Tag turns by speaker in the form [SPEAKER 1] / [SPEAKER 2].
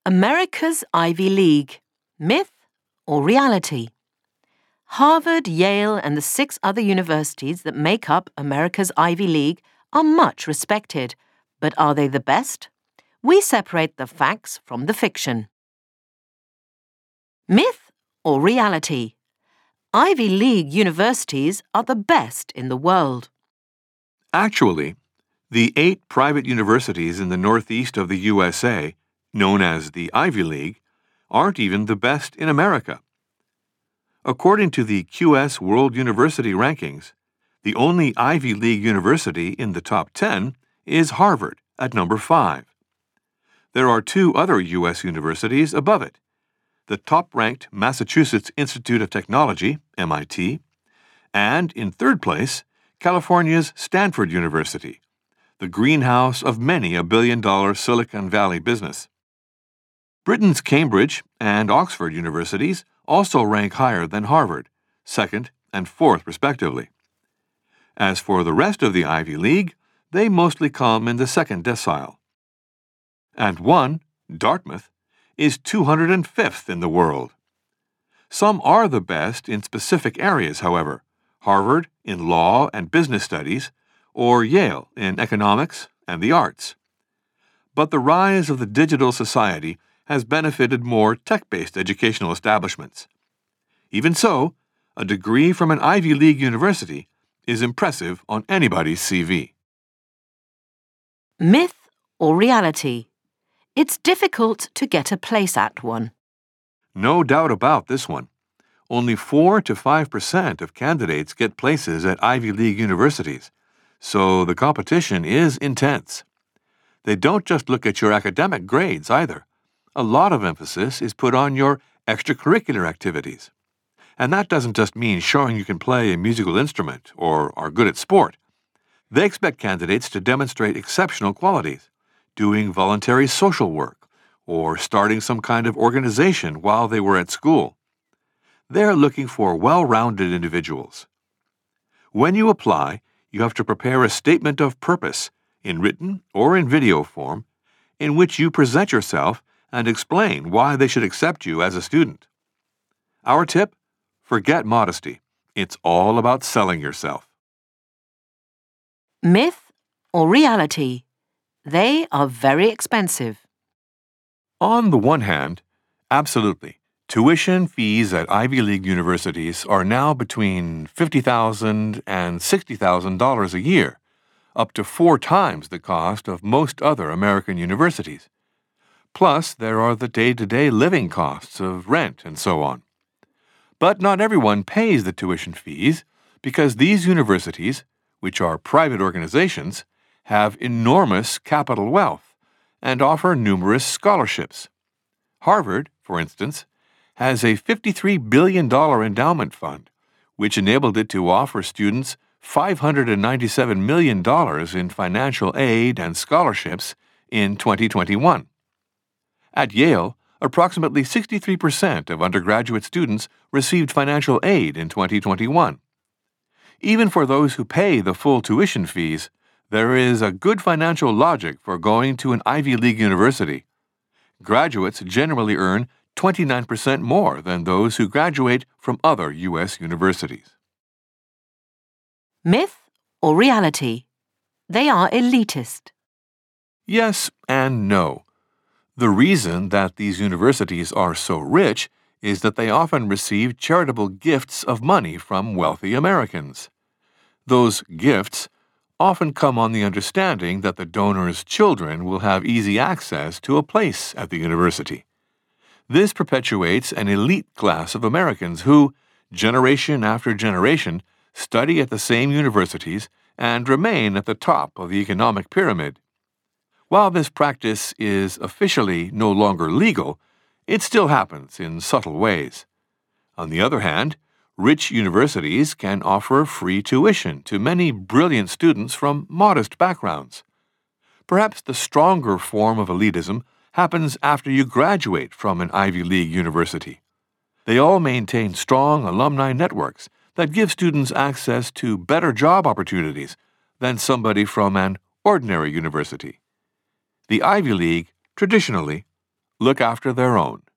[SPEAKER 1] America's Ivy League, myth or reality? Harvard, Yale, and the 6 other universities that make up America's Ivy League are much respected, but are they the best? We separate the facts from the fiction. Myth or reality? Ivy League universities are the best in the world.
[SPEAKER 2] Actually, the 8 private universities in the northeast of the USA, known as the Ivy League, aren't even the best in America. According to the QS World University Rankings, the only Ivy League university in the top 10 is Harvard at number 5. There are 2 other U.S. universities above it, the top-ranked Massachusetts Institute of Technology, MIT, and, in third place, California's Stanford University, the greenhouse of many a billion-dollar Silicon Valley business. Britain's Cambridge and Oxford universities also rank higher than Harvard, 2nd and 4th respectively. As for the rest of the Ivy League, they mostly come in the 2nd decile. And one, Dartmouth, is 205th in the world. Some are the best in specific areas, however, Harvard in law and business studies, or Yale in economics and the arts. But the rise of the digital society has benefited more tech-based educational establishments. Even so, a degree from an Ivy League university is impressive on anybody's CV.
[SPEAKER 1] Myth or reality? It's difficult to get a place at one.
[SPEAKER 2] No doubt about this one. Only 4 to 5% of candidates get places at Ivy League universities, so the competition is intense. They don't just look at your academic grades either. A lot of emphasis is put on your extracurricular activities. And that doesn't just mean showing you can play a musical instrument or are good at sport. They expect candidates to demonstrate exceptional qualities, doing voluntary social work, or starting some kind of organization while they were at school. They're looking for well-rounded individuals. When you apply, you have to prepare a statement of purpose, in written or in video form, in which you present yourself and explain why they should accept you as a student. Our tip? Forget modesty. It's all about selling yourself.
[SPEAKER 1] Myth or reality? They are very expensive.
[SPEAKER 2] On the one hand, absolutely. Tuition fees at Ivy League universities are now between $50,000 and $60,000 a year, up to 4 times the cost of most other American universities. Plus, there are the day-to-day living costs of rent and so on. But not everyone pays the tuition fees because these universities, which are private organizations, have enormous capital wealth and offer numerous scholarships. Harvard, for instance, has a $53 billion endowment fund, which enabled it to offer students $597 million in financial aid and scholarships in 2021. At Yale, approximately 63% of undergraduate students received financial aid in 2021. Even for those who pay the full tuition fees, there is a good financial logic for going to an Ivy League university. Graduates generally earn 29% more than those who graduate from other U.S. universities.
[SPEAKER 1] Myth or reality? They are elitist.
[SPEAKER 2] Yes and no. The reason that these universities are so rich is that they often receive charitable gifts of money from wealthy Americans. Those gifts often come on the understanding that the donor's children will have easy access to a place at the university. This perpetuates an elite class of Americans who, generation after generation, study at the same universities and remain at the top of the economic pyramid. While this practice is officially no longer legal, it still happens in subtle ways. On the other hand, rich universities can offer free tuition to many brilliant students from modest backgrounds. Perhaps the stronger form of elitism happens after you graduate from an Ivy League university. They all maintain strong alumni networks that give students access to better job opportunities than somebody from an ordinary university. The Ivy League, traditionally, look after their own.